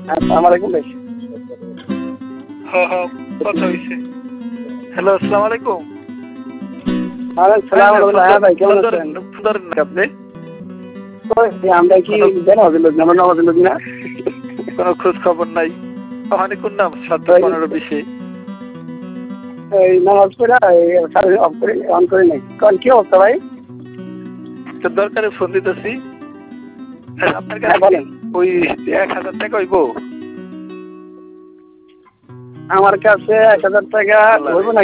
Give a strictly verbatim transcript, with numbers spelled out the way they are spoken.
আসসালামু আলাইকুম ভাই। হ্যাঁ হ্যাঁ কথা হয়েছে। হ্যালো, আসসালামু আলাইকুম। ওয়ালাইকুম সালাম রাহমাতুল্লাহ। হ্যাঁ ভাই, কেমন আছেন? ধরেন না আপনি আমরা কি নামাজের লোক না? আমরা নামাজের লোক না। কোনো খোঁজ খবর নাই। ওখানে কোন নাম? সাতটা পনেরো বিশে এই নামাজ পড়ে অফ করে অন করে নাই। কারণ কি অবস্থা ভাই? তো দরকারে ফোন দিতেছি। আপনার হ্যাঁ কাছে বলেন। ওই এক হাজার টাকা হইব? আমার কাছে এক হাজার টাকা হইব না।